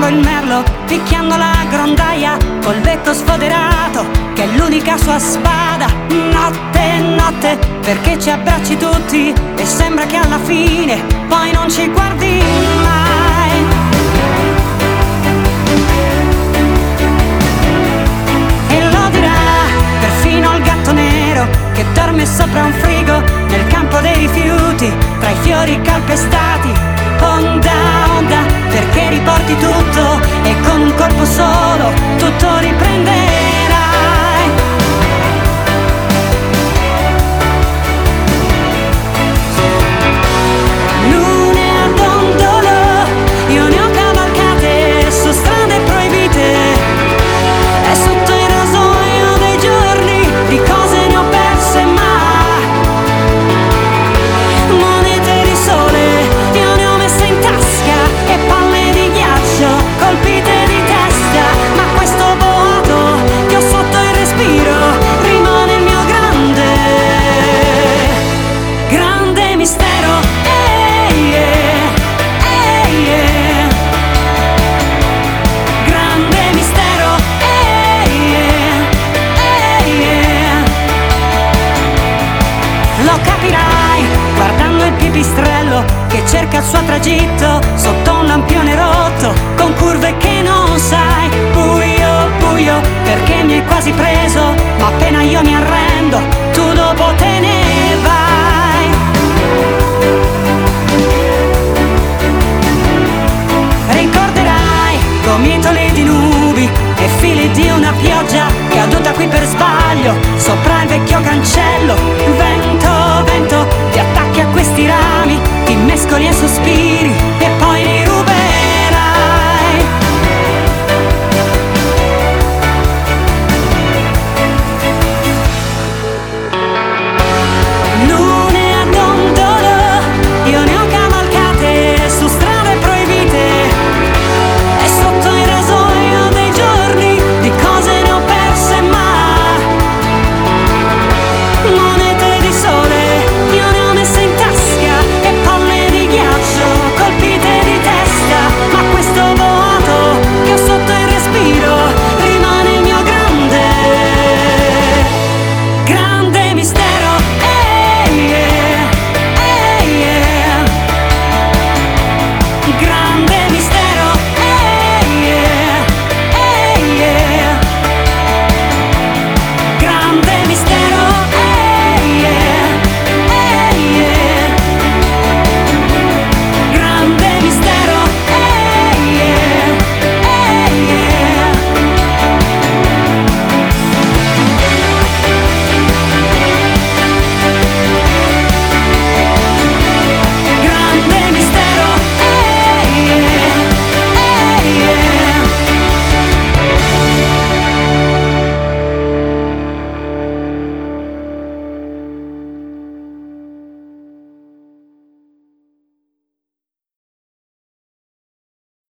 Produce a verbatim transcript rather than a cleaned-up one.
cercando il merlo, picchiando la grondaia col becco sfoderato, che è l'unica sua spada. Notte, notte, perché ci abbracci tutti e sembra che alla fine poi non ci guardi mai. E lo dirà perfino il gatto nero che dorme sopra un frigo nel campo dei rifiuti, tra i fiori calpestati. Onda, onda, perché riporti tutto e con un colpo solo tutto riprenderai. Lune a dondolo, io ne ho cavalcate su strade proibite, e sotto il rasoio dei giorni di cose ne ho perse, ma monete di sole io ne ho messe in tasca, e palle di ghiaccio colpite di testa. Ma questo boato che ho sotto il respiro rimane il mio grande, grande mistero. Ehi, yeah, ehi, yeah. Grande mistero. Ehi, yeah, ehi, yeah. Lo capirai guardando il pipistrello che cerca il suo tragitto sotto un lampione rotto, con curve che non sai. Buio, buio, perché mi hai quasi preso, ma appena io mi arrendo tu dopo te ne vai. Ricorderai gomitoli di nubi e fili di una pioggia caduta qui per sbaglio sopra il vecchio cancello. Vento, vento, ti attacchi a questi rami, ti mescoli e sospiri